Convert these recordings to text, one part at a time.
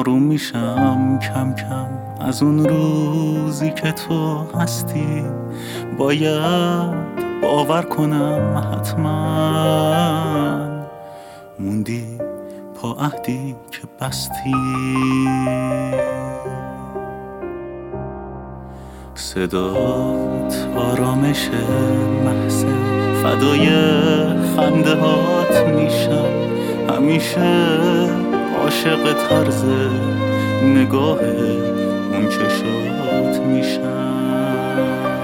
آروم میشم کم کم از اون روزی که تو هستی. باید باور کنم حتما موندی پا عهدی که بستی. صدات آرامش محض، فدای خنده هات میشم. همیشه عاشق طرز نگاه اون چشات میشم.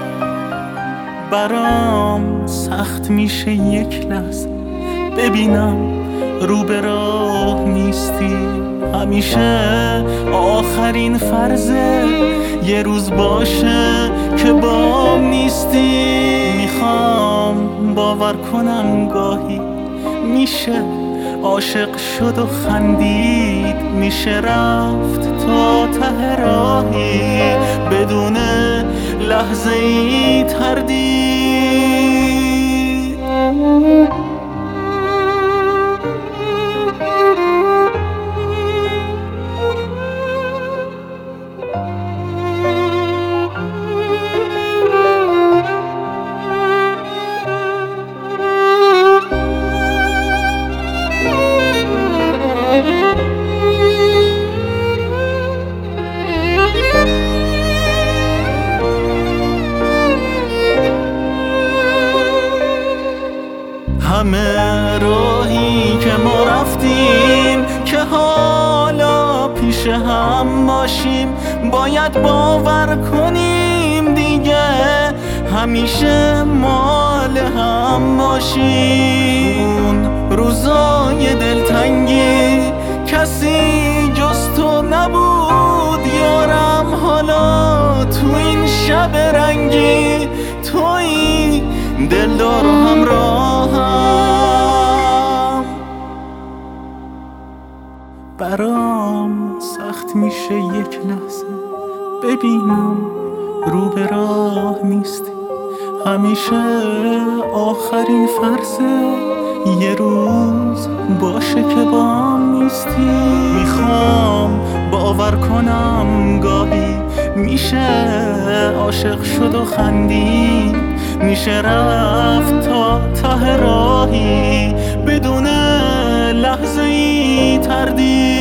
برام سخت میشه یک لحظه ببینم رو به راه نیستی. همیشه آخرین فرضه یه روز باشه که بام نیستی. میخوام باور کنم گاهی میشه عاشق شد و خندید، میشه رفت تا ته راهی بدون لحظه ای تردید. همه راهی که ما رفتیم که حالا پیش هم باشیم، باید باور کنیم دیگه همیشه مال هم باشیم. روزای دلتنگی کسی جز تو نبود یارم، حالا تو این شب رنگی تویی دلدار و همراهم. برام سخت میشه یک لحظه ببینم رو به راه نیستی. همیشه آخرین فرضه یه روز باشه که با هم نیستی. میخوام باور کنم گاهی میشه عاشق شد و خندید، میشه رفت تا ته راهی بدون لحظه ای تردید.